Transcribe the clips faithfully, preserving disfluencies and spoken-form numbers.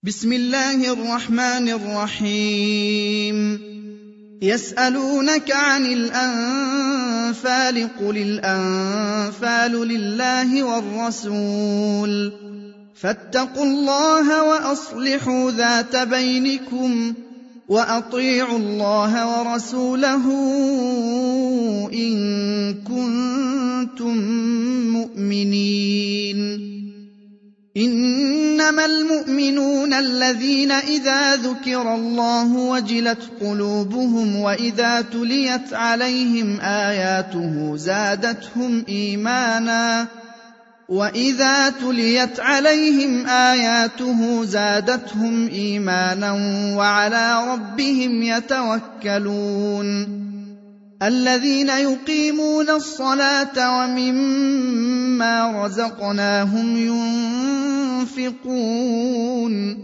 بسم الله الرحمن الرحيم يسألونك عن الأنفال قل الأنفال لله والرسول فاتقوا الله وأصلحوا ذات بينكم وأطيعوا الله ورسوله إن كنتم مؤمنين إنما المؤمنون الذين إذا ذكر الله وجلت قلوبهم وإذا تليت عليهم آياته زادتهم إيمانا وإذا تليت عليهم آياته زادتهم إيمانا وعلى ربهم يتوكلون الذين يقيمون الصلاة ومما رزقناهم ينفقون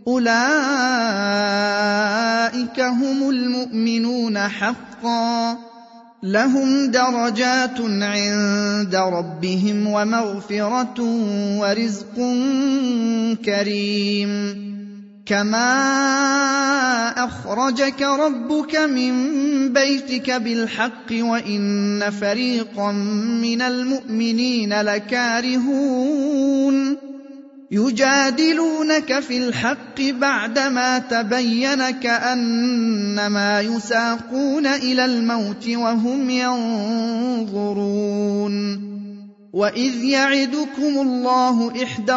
أولئك هم المؤمنون حقا لهم درجات عند ربهم ومغفرة ورزق كريم كما أخرجك ربك من بيتك بالحق وإن فريقا من المؤمنين لكارهون يجادلونك في الحق بعدما تبين كأنما يساقون إلى الموت وهم ينظرون وإذ يعدكم الله إحدى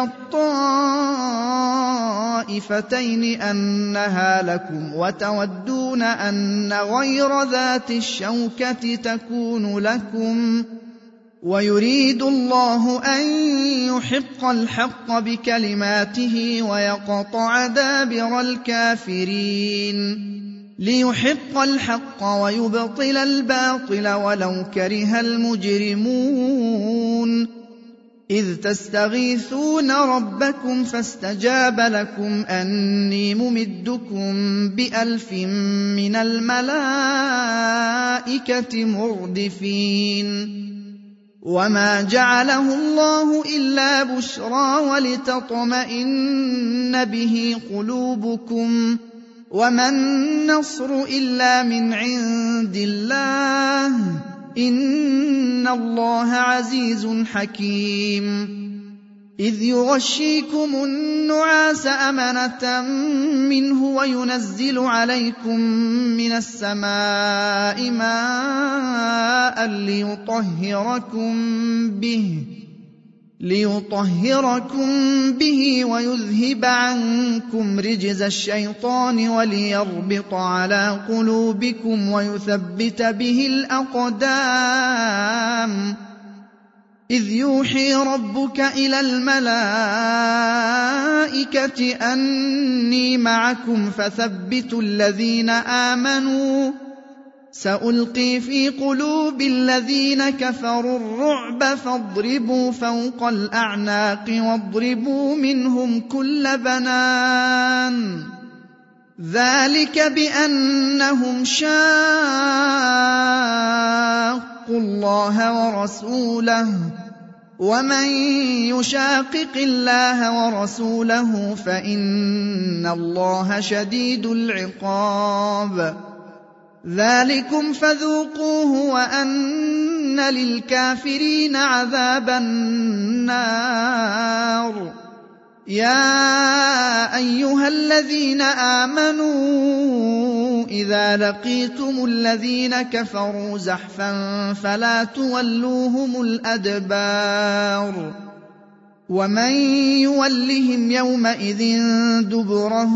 الطائفتين أنها لكم وتودون أن غير ذات الشوكة تكون لكم ويريد الله أن يحق الحق بكلماته ويقطع دابر الكافرين ليحق الحق ويبطل الباطل ولو كره المجرمون إذ تستغيثون ربكم فاستجاب لكم أني ممدكم بألف من الملائكة مردفين وما جعله الله إلا بشرى ولتطمئن به قلوبكم وما النصر إلا من عند الله إن الله عزيز حكيم إذ يغشيكم النعاس أمنة منه وينزل عليكم من السماء ماء ليطهركم به ليطهركم به ويذهب عنكم رجز الشيطان وليربط على قلوبكم ويثبت به الأقدام إذ يوحي ربك إلى الملائكة أني معكم فثبتوا الذين آمنوا سألقي في قلوب الذين كفروا الرعب فاضربوا فوق الأعناق واضربوا منهم كل بنان ذلك بأنهم شاقوا الله ورسوله ومن يشاقق الله ورسوله فإن الله شديد العقاب ذلكم فذوقوه وأن للكافرين عذاب النار يا أيها الذين آمنوا إذا لقيتم الذين كفروا زحفا فلا تولوهم الأدبار ومن يولهم يومئذ دبره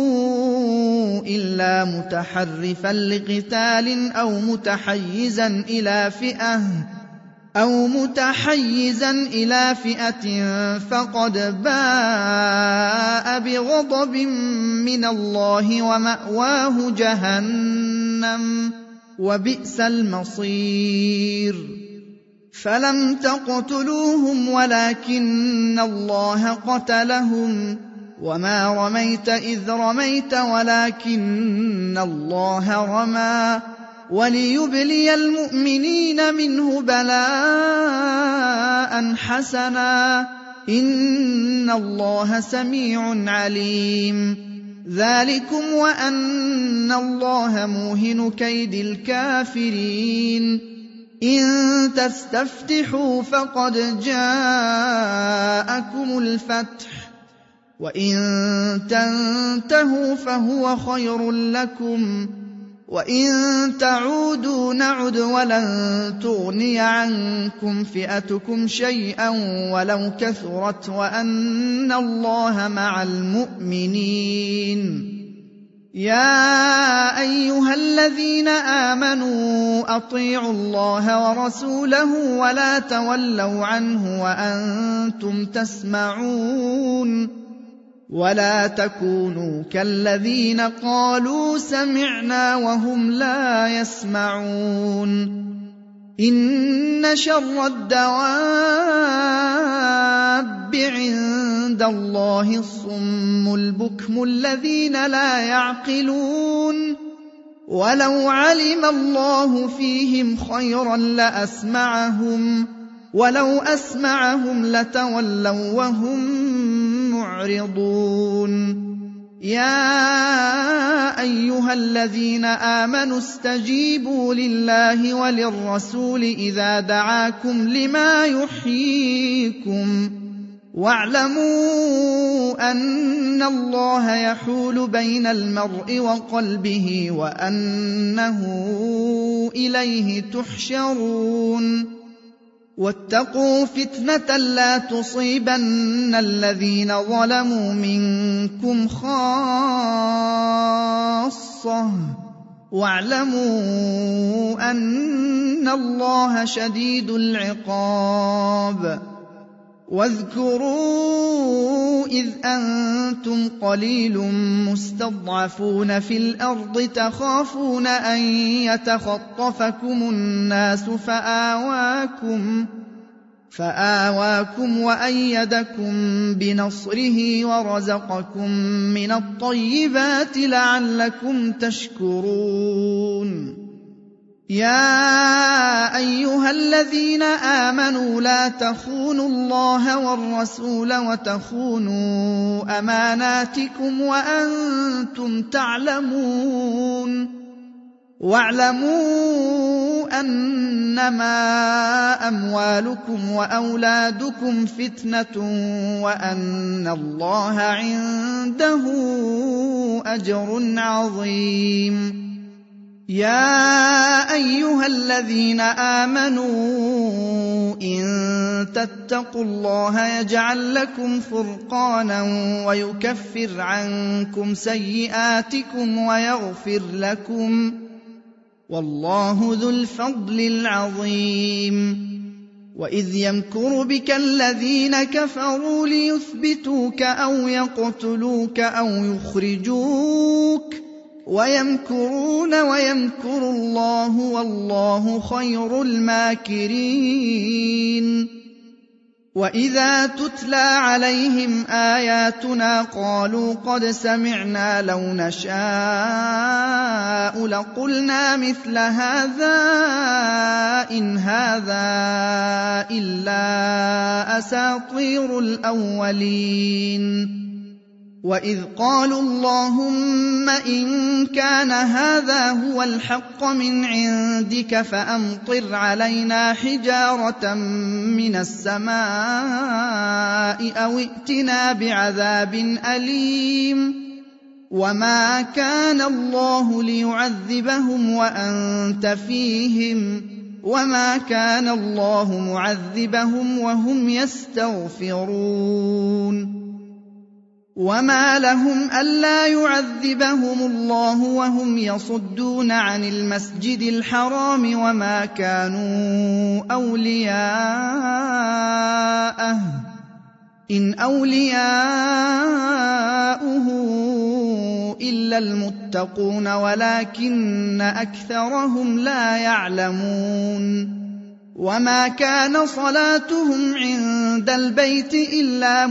إلا متحرفا لقتال أو متحيزا إلى فئة أو متحيزا إلى فئة فقد باء بغضب من الله ومأواه جهنم وبئس المصير فلم تقتلوهم ولكن الله قتلهم وما رميت إذ رميت ولكن الله رمى وليبلي المؤمنين منه بلاء حسنا إن الله سميع عليم. ذلكم وأن الله موهن كيد الكافرين. إن تستفتحوا فقد جاءكم الفتح وإن تنتهوا فهو خير لكم وإن تعودوا نعد ولن تغني عنكم فئتكم شيئا ولو كثرت وأن الله مع المؤمنين. يا أيها الذين آمنوا أطيعوا الله ورسوله ولا تولوا عنه وأنتم تسمعون ولا تكونوا كالذين قالوا سمعنا وهم لا يسمعون. إن شر الدواب عند الله الصم البكم الذين لا يعقلون. ولو علم الله فيهم خيرا لأسمعهم ولو أسمعهم لتولوا وهم معرضون. يا أيها الذين آمنوا استجيبوا لله وللرسول إذا دعاكم لما يحييكم واعلموا أن الله يحول بين المرء وقلبه وأنه إليه تحشرون. واتقوا فتنة لا تصيبن الذين ظلموا منكم خاصة واعلموا أن الله شديد العقاب. واذكروا إذ أنتم قليل مستضعفون في الأرض تخافون أن يتخطفكم الناس فآواكم فآواكم وأيدكم بنصره ورزقكم من الطيبات لعلكم تشكرون. يا أيها الذين آمنوا لا تخونوا الله والرسول وتخونوا أماناتكم وأنتم تعلمون. واعلموا أنما أموالكم وأولادكم فتنة وأن الله عنده أجر عظيم. يا أيها الذين آمنوا إن تتقوا الله يجعل لكم فرقانا ويكفر عنكم سيئاتكم ويغفر لكم والله ذو الفضل العظيم. وإذ يمكر بك الذين كفروا ليثبتوك أو يقتلوك أو يخرجوك ويمكرون ويمكر الله والله خير الماكرين. وإذا تتلى عليهم آياتنا قالوا قد سمعنا لو نشاء لقلنا مثل هذا إن هذا إلا أساطير الأولين. وإذ قالوا اللهم إن كان هذا هو الحق من عندك فأمطر علينا حجارة من السماء أو ائتنا بعذاب أليم. وما كان الله ليعذبهم وأنت فيهم وما كان الله معذبهم وهم يستغفرون. وما لهم ألا يعذبهم الله وهم يصدون عن المسجد الحرام وما كانوا أولياءه إن أولياؤه إلا المتقون ولكن أكثرهم لا يعلمون. وما كان صلاتهم عند البيت إلا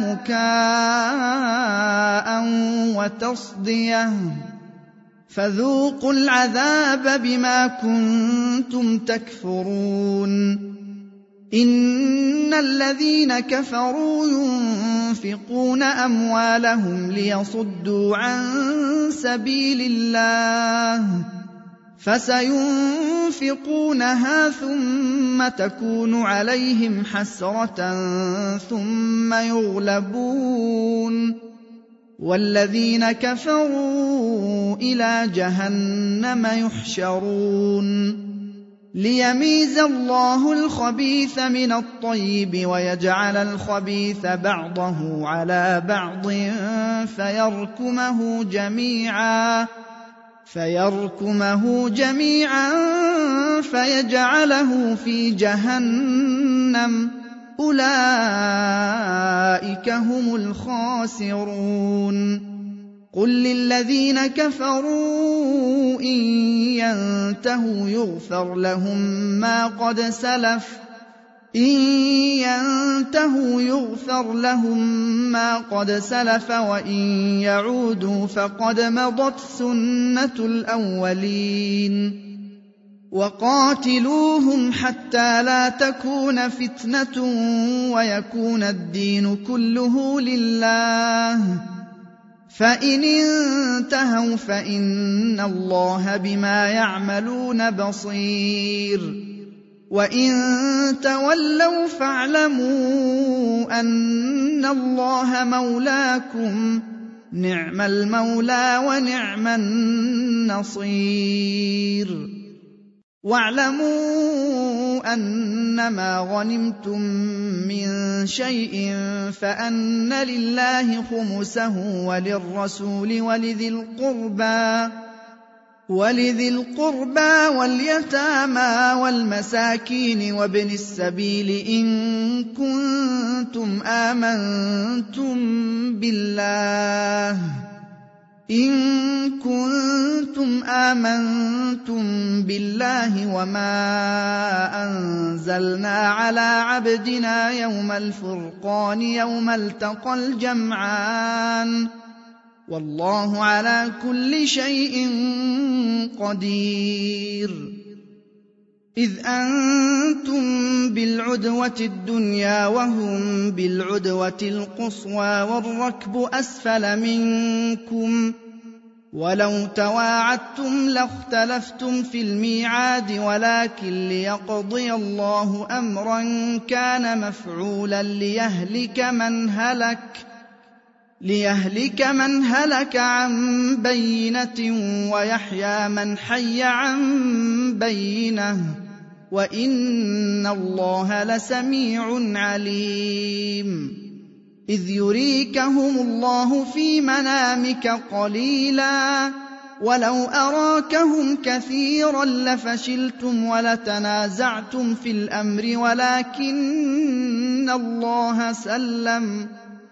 مكاء وتصدية فذوقوا العذاب بما كنتم تكفرون. إن الذين كفروا ينفقون أموالهم ليصدوا عن سبيل الله فسينفقونها ثم تكون عليهم حسرة ثم يغلبون والذين كفروا إلى جهنم يحشرون ليميز الله الخبيث من الطيب ويجعل الخبيث بعضه على بعض فيركمه جميعا فيركمه جميعا فيجعله في جهنم أولئك هم الخاسرون قل للذين كفروا إن ينتهوا يغفر لهم ما قد سلف إن ينتهوا يغفر لهم ما قد سلف وإن يعودوا فقد مضت سنة الأولين وقاتلوهم حتى لا تكون فتنة ويكون الدين كله لله فإن انتهوا فإن الله بما يعملون بصير وإن تولوا فاعلموا أن الله مولاكم نعم المولى ونعم النصير واعلموا أنما غنمتم من شيء فأن لله خمسه وللرسول ولذي القربى ولذي القربى واليتامى والمساكين وابن السبيل إن كنتم آمنتم بالله إن كنتم آمنتم بالله وما أنزلنا على عبدنا يوم الفرقان يوم التقى الجمعان والله على كل شيء قدير إذ أنتم بالعدوة الدنيا وهم بالعدوة القصوى والركب أسفل منكم ولو تواعدتم لاختلفتم في الميعاد ولكن ليقضي الله أمرا كان مفعولا ليهلك من هلك ليهلك من هلك عن بينة ويحيى من حي عن بينة وإن الله لسميع عليم إذ يريكهم الله في منامك قليلا ولو أراكهم كثيرا لفشلتم ولتنازعتم في الأمر ولكن الله سلم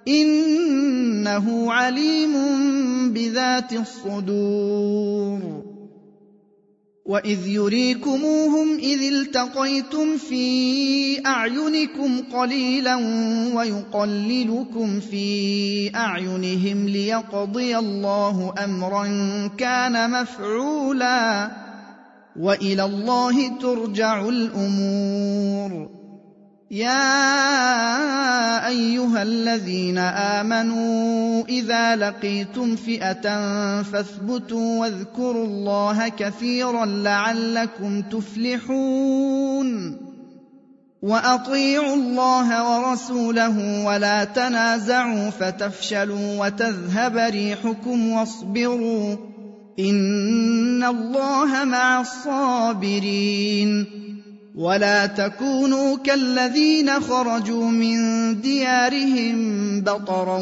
إنه عليم بذات الصدور وإذ يريكموهم إذ التقيتم في أعينكم قليلا ويقللكم في أعينهم ليقضي الله أمرا كان مفعولا وإلى الله ترجع الأمور يا أيها الذين آمنوا إذا لقيتم فئة فاثبتوا واذكروا الله كثيرا لعلكم تفلحون وأطيعوا الله ورسوله ولا تنازعوا فتفشلوا وتذهب ريحكم واصبروا إن الله مع الصابرين ولا تكونوا كالذين خرجوا من ديارهم بطرا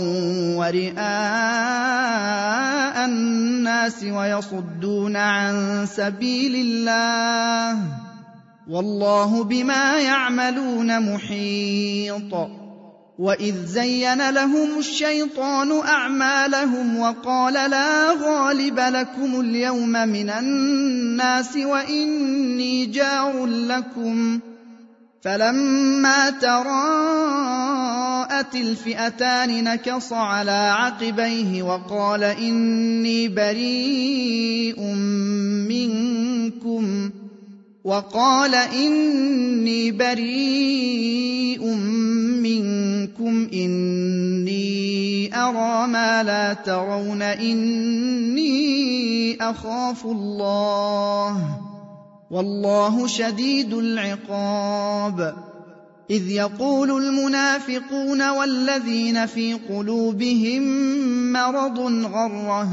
ورئاء الناس ويصدون عن سبيل الله والله بما يعملون محيط وإذ زين لهم الشيطان أعمالهم وقال لا غالب لكم اليوم من الناس وإني جار لكم فلما تراءت الفئتان نكص على عقبيه وقال إني بريء منكم وقال إني بريء منكم إني أرى ما لا ترون إني أخاف الله والله شديد العقاب. إذ يقول المنافقون والذين في قلوبهم مرض غر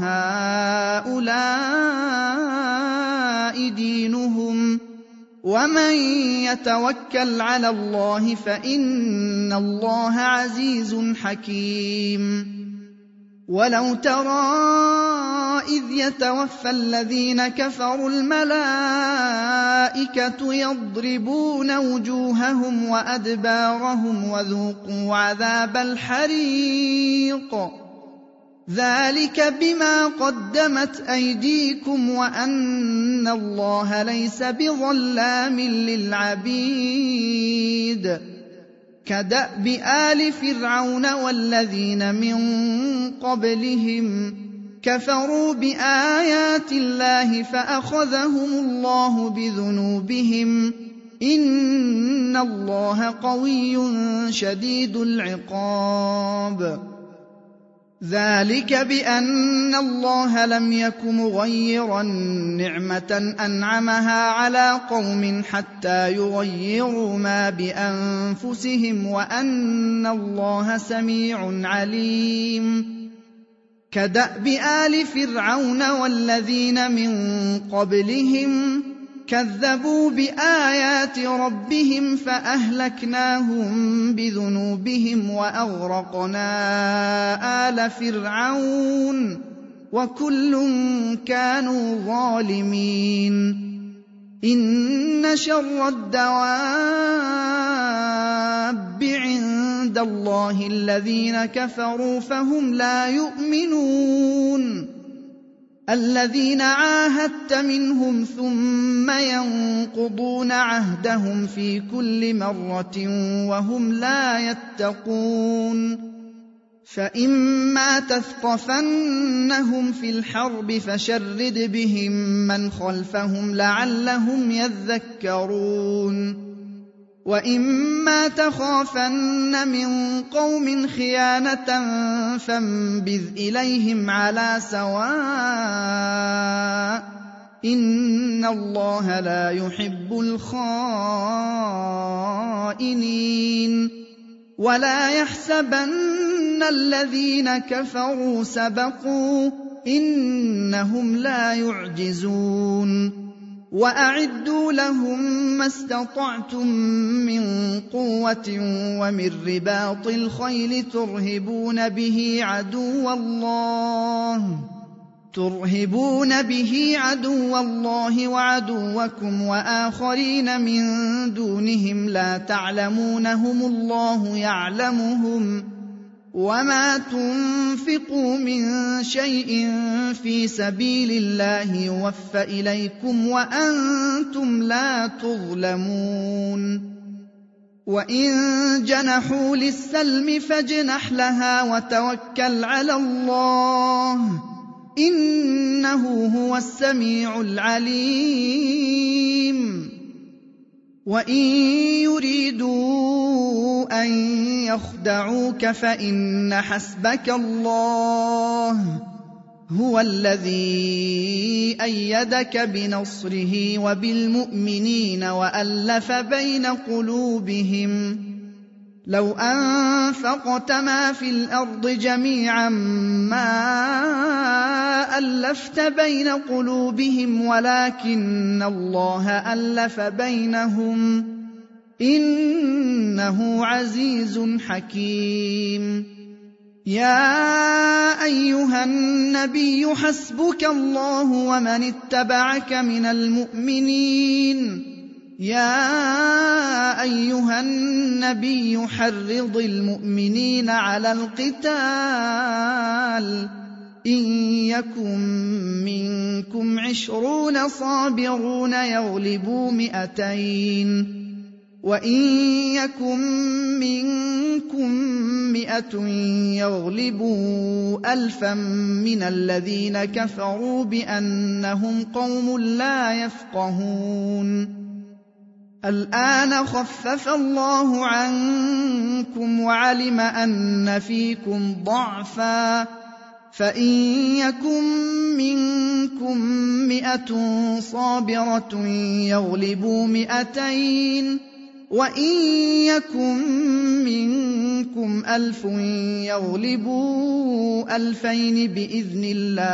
هؤلاء دينهم ومن يتوكل على الله فإن الله عزيز حكيم. ولو ترى إذ يتوفى الذين كفروا الملائكة يضربون وجوههم وأدبارهم وذوقوا عذاب الحريق ذلك بما قدمت أيديكم وأن الله ليس بظلام للعبيد. كدأب آل فرعون والذين من قبلهم كفروا بآيات الله فأخذهم الله بذنوبهم إن الله قوي شديد العقاب. ذلك بأن الله لم يك مغيرا نعمة أنعمها على قوم حتى يغيروا ما بأنفسهم وأن الله سميع عليم. كدأب آل فرعون والذين من قبلهم كذبوا بآيات ربهم فأهلكناهم بذنوبهم وأغرقنا آل فرعون وكل كانوا ظالمين. إن شر الدواب عند الله الذين كفروا فهم لا يؤمنون. الذين عاهدت منهم ثم ينقضون عهدهم في كل مرة وهم لا يتقون. فإما تثقفنهم في الحرب فشرد بهم من خلفهم لعلهم يذكرون. وإما تخافن من قوم خيانة فانبذ إليهم على سواء إن الله لا يحب الخائنين. ولا يحسبن الذين كفروا سبقوا إنهم لا يعجزون. وأعدوا لهم ما استطعتم من قوة ومن رباط الخيل ترهبون به عدو الله ترهبون به عدو الله وعدوكم وآخرين من دونهم لا تعلمونهم الله يعلمهم. وما تنفقوا من شيء في سبيل الله يوفى إليكم وأنتم لا تظلمون. وإن جنحوا للسلم فاجنح لها وتوكل على الله إنه هو السميع العليم. وإن يريدوا أن يخدعوك فإن حسبك الله هو الذي أيدك بنصره وبالمؤمنين وألف بين قلوبهم. لو أنفقت ما في الأرض جميعا ما ألفت بين قلوبهم ولكن الله ألف بينهم إنه عزيز حكيم. يا أيها النبي حسبك الله ومن اتبعك من المؤمنين. يا أيها النبي حرض المؤمنين على القتال إن يكن منكم عشرون صابرون يغلبوا مئتين وإن يكن منكم مئة يغلبوا ألفا من الذين كفروا بأنهم قوم لا يفقهون. الآن خفف الله عنكم وعلم أن فيكم ضعفا فإن يكن منكم مئة صابرة يغلبوا مئتين وإن يكن منكم ألف يغلبوا ألفين بإذن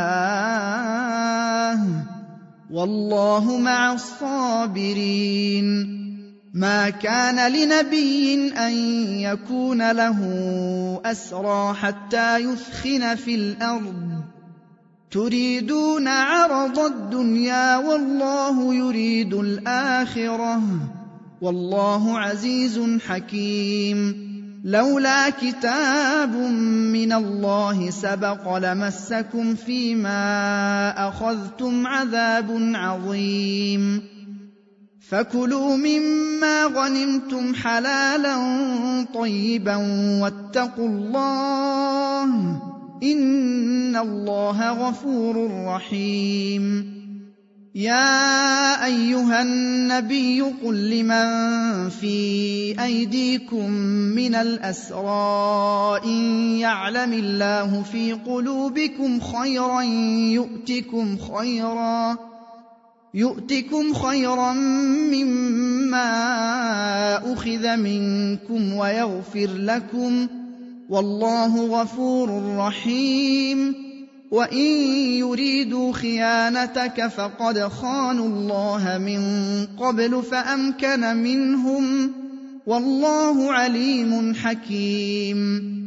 الله والله مع الصابرين. ما كان لنبي أن يكون له أسرى حتى يثخن في الأرض تريدون عرض الدنيا والله يريد الآخرة والله عزيز حكيم. لولا كتاب من الله سبق لمسكم فيما أخذتم عذاب عظيم. فكلوا مما غنمتم حلالا طيبا واتقوا الله إن الله غفور رحيم. يا أيها النبي قل لمن في أيديكم من الأسرى إن يعلم الله في قلوبكم خيرا يؤتكم خيرا يؤتكم خيرا مما أخذ منكم ويغفر لكم والله غفور رحيم. وإن يريدوا خيانتك فقد خانوا الله من قبل فأمكن منهم والله عليم حكيم.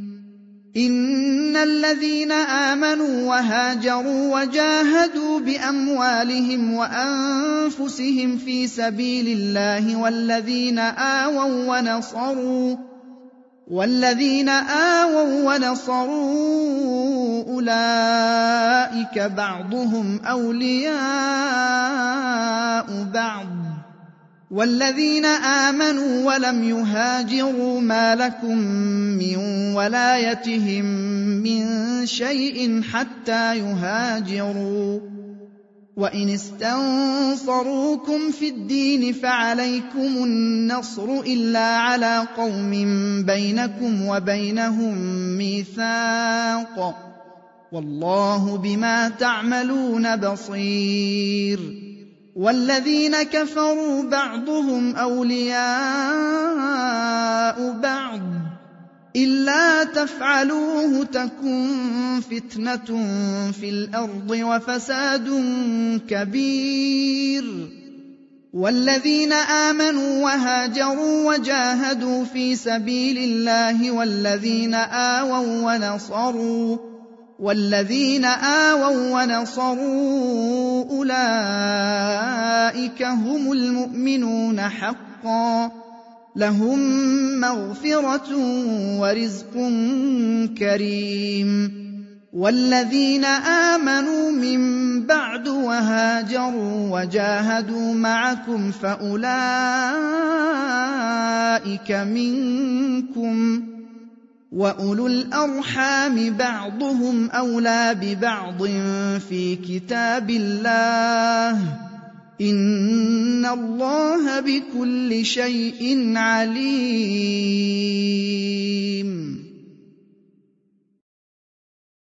إن الذين آمنوا وهاجروا وجاهدوا بأموالهم وأنفسهم في سبيل الله والذين آووا ونصروا والذين آووا ونصروا أولئك بعضهم أولياء بعض والذين آمنوا ولم يهاجروا ما لكم من ولايتهم من شيء حتى يهاجروا وإن استنصروكم في الدين فعليكم النصر إلا على قوم بينكم وبينهم ميثاق والله بما تعملون بصير. والذين كفروا بعضهم أولياء بعض إلا تفعلوه تكن فتنة في الأرض وفساد كبير. والذين آمنوا وهاجروا وجاهدوا في سبيل الله والذين آووا ونصروا والذين آووا ونصروا أولئك هم المؤمنون حقا لهم مغفرة ورزق كريم. والذين آمنوا من بعد وهاجروا وجاهدوا معكم فأولئك منكم وأولو الأرحام بعضهم أولى ببعض في كتاب الله إن الله بكل شيء عليم.